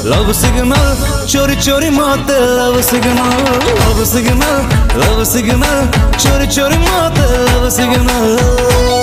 love signal चोरी चोरी माते love signal love signal love signal चोरी चोरी माते लव सिग्नल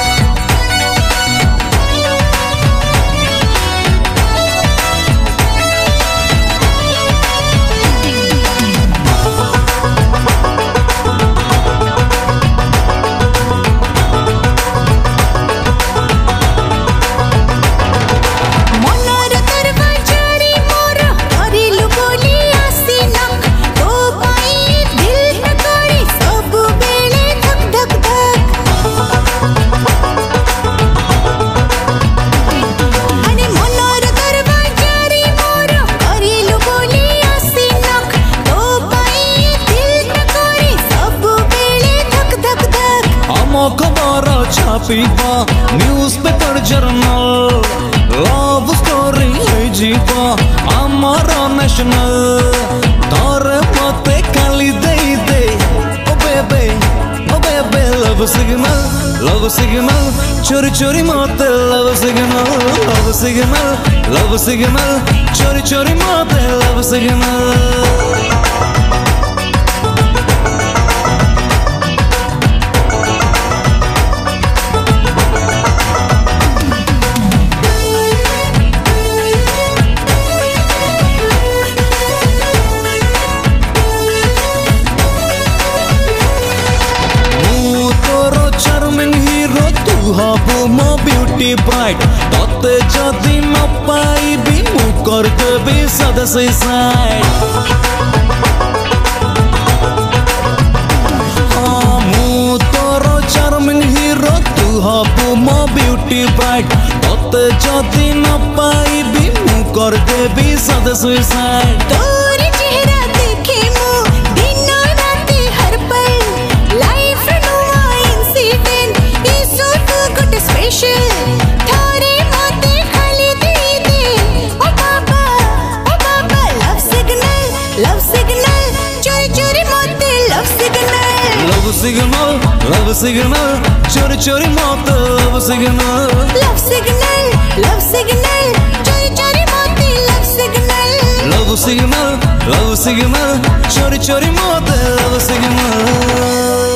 खबर छापीबा न्यूज़पेपर जर्नल लव स्टोरी जीवा आमर नेशनल तोरे मते खाली दे दे ओ बेबे लव सिग्नल चोरी चोरी मते लव सिग्नल चोरी चोरी मते लव सिग्नल हबो मो ब्यूटी ब्राइट तते जदि न पाइबी मु कर देबी सदा सुसाइड मु तोरो चार्मिंग हीरो तू हबो मो ब्यूटी ब्राइट तते जदि न पाइबी मु कर देबी सदा सुसाइड तोरी चेहरा देखे मु दिन रात हर पल लाइफ नुआ इंसिडेंट स्पेशल थारे माते खाली दे दे ओ बाबा लव सिग्नल चोरी चोरी माते लव सिग्नल चोरी चोरी माते लव सिग्नल चोरी चोरी माते लव सिग्नल चोरी चोरी माते लव सिग्नल